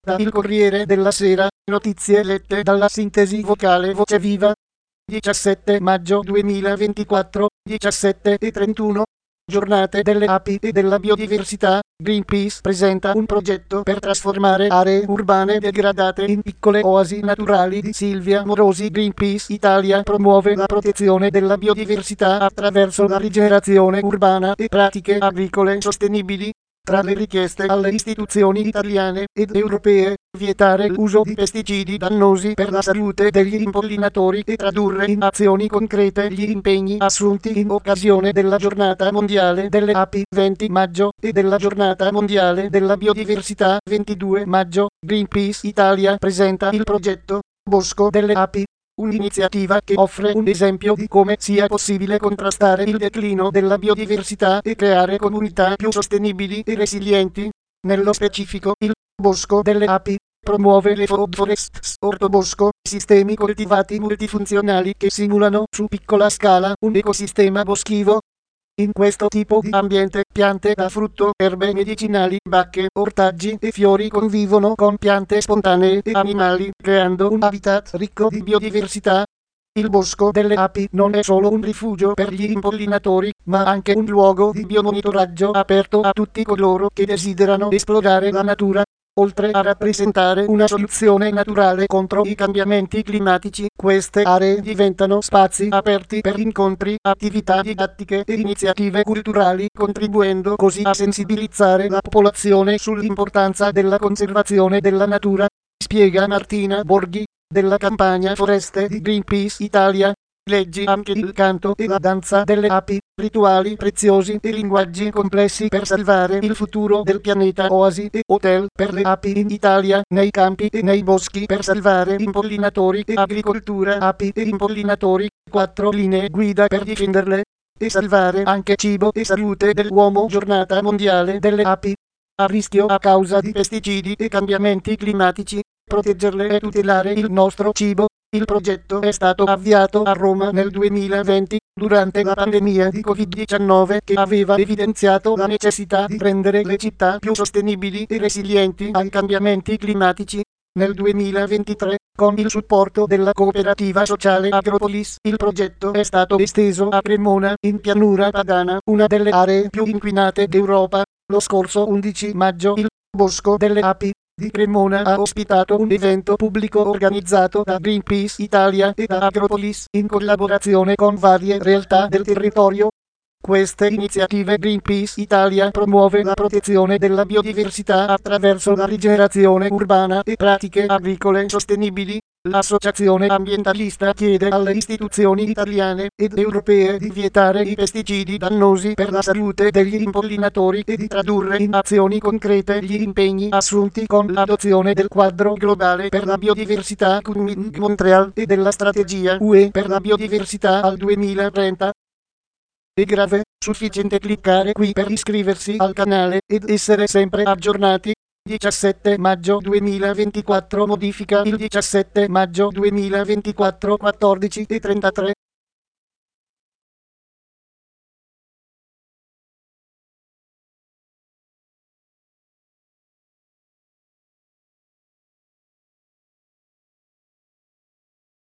Da Il Corriere della Sera, notizie lette dalla sintesi vocale Voce Viva. 17 maggio 2024, 17:31. Giornate delle api e della biodiversità. Greenpeace presenta un progetto per trasformare aree urbane degradate in piccole oasi naturali di Silvia Morosi. Greenpeace Italia promuove la protezione della biodiversità attraverso la rigenerazione urbana e pratiche agricole sostenibili. Tra le richieste alle istituzioni italiane ed europee, vietare l'uso di pesticidi dannosi per la salute degli impollinatori e tradurre in azioni concrete gli impegni assunti in occasione della Giornata Mondiale delle Api 20 maggio e della Giornata Mondiale della Biodiversità 22 maggio. Greenpeace Italia presenta il progetto Bosco delle Api, un'iniziativa che offre un esempio di come sia possibile contrastare il declino della biodiversità e creare comunità più sostenibili e resilienti. Nello specifico, il Bosco delle Api promuove le food forests, ortobosco, sistemi coltivati multifunzionali che simulano su piccola scala un ecosistema boschivo. In questo tipo di ambiente, piante da frutto, erbe medicinali, bacche, ortaggi e fiori convivono con piante spontanee e animali, creando un habitat ricco di biodiversità. Il Bosco delle Api non è solo un rifugio per gli impollinatori, ma anche un luogo di biomonitoraggio aperto a tutti coloro che desiderano esplorare la natura. Oltre a rappresentare una soluzione naturale contro i cambiamenti climatici, queste aree diventano spazi aperti per incontri, attività didattiche e iniziative culturali, contribuendo così a sensibilizzare la popolazione sull'importanza della conservazione della natura, spiega Martina Borghi, della campagna Foreste di Greenpeace Italia. Leggi anche il canto e la danza delle api, rituali preziosi e linguaggi complessi per salvare il futuro del pianeta. Oasi e hotel per le api in Italia, nei campi e nei boschi per salvare impollinatori e agricoltura. Api e impollinatori, 4 linee guida per difenderle e salvare anche cibo e salute dell'uomo. Giornata mondiale delle api. A rischio a causa di pesticidi e cambiamenti climatici, proteggerle e tutelare il nostro cibo. Il progetto è stato avviato a Roma nel 2020, durante la pandemia di Covid-19 che aveva evidenziato la necessità di rendere le città più sostenibili e resilienti ai cambiamenti climatici. Nel 2023, con il supporto della cooperativa sociale Agropolis, il progetto è stato esteso a Cremona, in Pianura Padana, una delle aree più inquinate d'Europa. Lo scorso 11 maggio il Bosco delle Api di Cremona ha ospitato un evento pubblico organizzato da Greenpeace Italia e da Agropolis in collaborazione con varie realtà del territorio. Queste iniziative Greenpeace Italia promuove la protezione della biodiversità attraverso la rigenerazione urbana e pratiche agricole sostenibili. L'associazione ambientalista chiede alle istituzioni italiane ed europee di vietare i pesticidi dannosi per la salute degli impollinatori e di tradurre in azioni concrete gli impegni assunti con l'adozione del quadro globale per la biodiversità Kunming-Montreal e della strategia UE per la biodiversità al 2030. È grave, sufficiente cliccare qui per iscriversi al canale ed essere sempre aggiornati. 17 maggio 2024. Modifica il 17 maggio 2024 14:33.